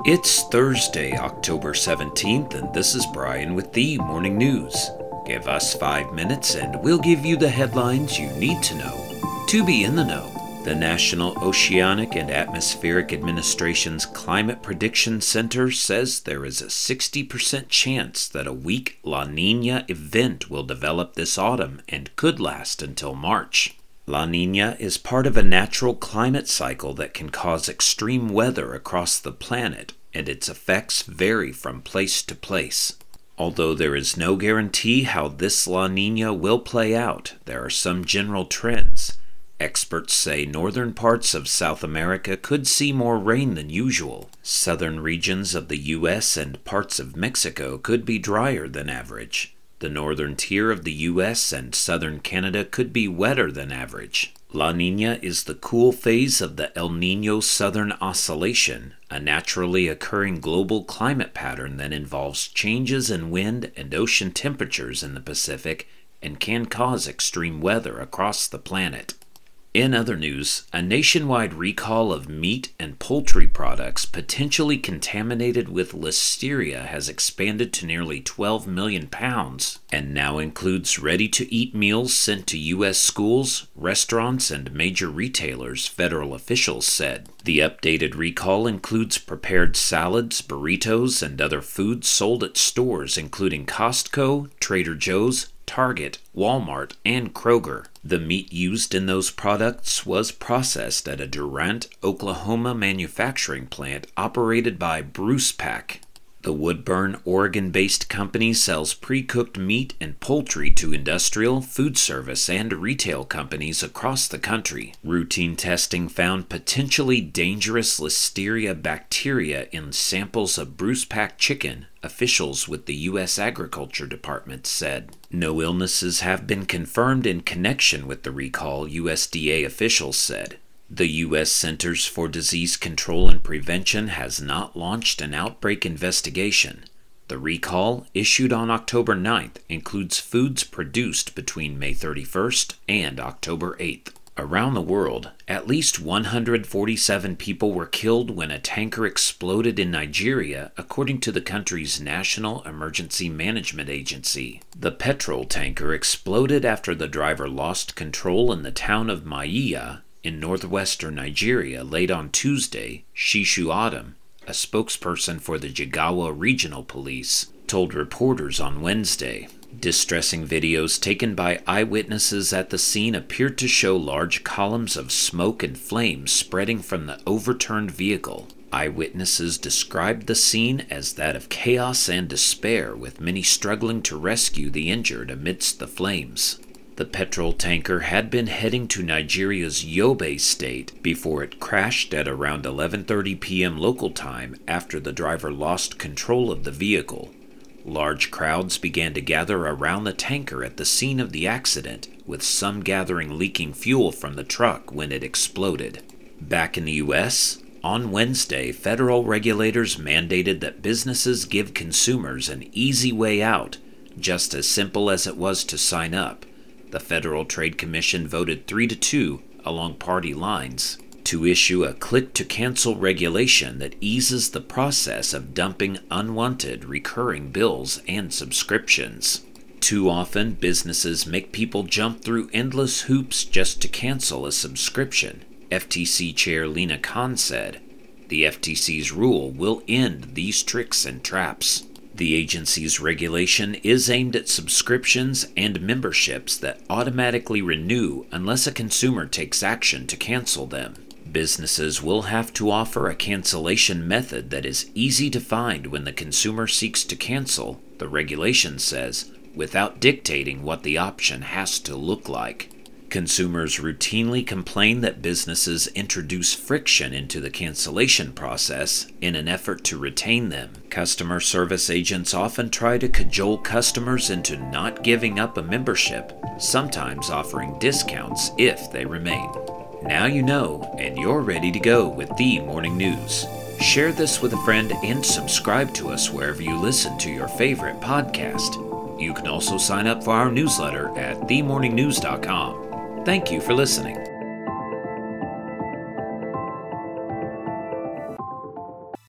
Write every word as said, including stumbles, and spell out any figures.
It's Thursday, October seventeenth, and this is Brian with the Morning News. Give us five minutes and we'll give you the headlines you need to know to be in the know. The National Oceanic and Atmospheric Administration's Climate Prediction Center says there is a sixty percent chance that a weak La Niña event will develop this autumn and could last until March. La Niña is part of a natural climate cycle that can cause extreme weather across the planet, and its effects vary from place to place. Although there is no guarantee how this La Niña will play out, there are some general trends. Experts say northern parts of South America could see more rain than usual. Southern regions of the U S and parts of Mexico could be drier than average. The northern tier of the U S and southern Canada could be wetter than average. La Niña is the cool phase of the El Niño Southern Oscillation, a naturally occurring global climate pattern that involves changes in wind and ocean temperatures in the Pacific and can cause extreme weather across the planet. In other news, a nationwide recall of meat and poultry products potentially contaminated with listeria has expanded to nearly twelve million pounds and now includes ready-to-eat meals sent to U S schools, restaurants, and major retailers, federal officials said. The updated recall includes prepared salads, burritos, and other foods sold at stores including Costco, Trader Joe's, Target, Walmart, and Kroger. The meat used in those products was processed at a Durant, Oklahoma manufacturing plant operated by Bruce Pack. The Woodburn, Oregon-based company sells pre-cooked meat and poultry to industrial, food service, and retail companies across the country. Routine testing found potentially dangerous listeria bacteria in samples of Bruce Pack chicken, officials with the U S Agriculture Department said. No illnesses have been confirmed in connection with the recall, U S D A officials said. The U S Centers for Disease Control and Prevention has not launched an outbreak investigation. The recall, issued on October ninth, includes foods produced between May thirty-first and October eighth. Around the world, at least one hundred forty-seven people were killed when a tanker exploded in Nigeria, according to the country's National Emergency Management Agency. The petrol tanker exploded after the driver lost control in the town of Maiya, in northwestern Nigeria late on Tuesday. Shishu Adam, a spokesperson for the Jigawa Regional Police, told reporters on Wednesday. Distressing videos taken by eyewitnesses at the scene appeared to show large columns of smoke and flames spreading from the overturned vehicle. Eyewitnesses described the scene as that of chaos and despair, with many struggling to rescue the injured amidst the flames. The petrol tanker had been heading to Nigeria's Yobe state before it crashed at around eleven thirty p.m. local time after the driver lost control of the vehicle. Large crowds began to gather around the tanker at the scene of the accident, with some gathering leaking fuel from the truck when it exploded. Back in the U S, on Wednesday, federal regulators mandated that businesses give consumers an easy way out, just as simple as it was to sign up. The Federal Trade Commission voted three to two along party lines to issue a click-to-cancel regulation that eases the process of dumping unwanted recurring bills and subscriptions. Too often, businesses make people jump through endless hoops just to cancel a subscription, F T C Chair Lina Khan said. The F T C's rule will end these tricks and traps. The agency's regulation is aimed at subscriptions and memberships that automatically renew unless a consumer takes action to cancel them. Businesses will have to offer a cancellation method that is easy to find when the consumer seeks to cancel, the regulation says, without dictating what the option has to look like. Consumers routinely complain that businesses introduce friction into the cancellation process in an effort to retain them. Customer service agents often try to cajole customers into not giving up a membership, sometimes offering discounts if they remain. Now you know, and you're ready to go with the Morning News. Share this with a friend and subscribe to us wherever you listen to your favorite podcast. You can also sign up for our newsletter at the morning news dot com. Thank you for listening.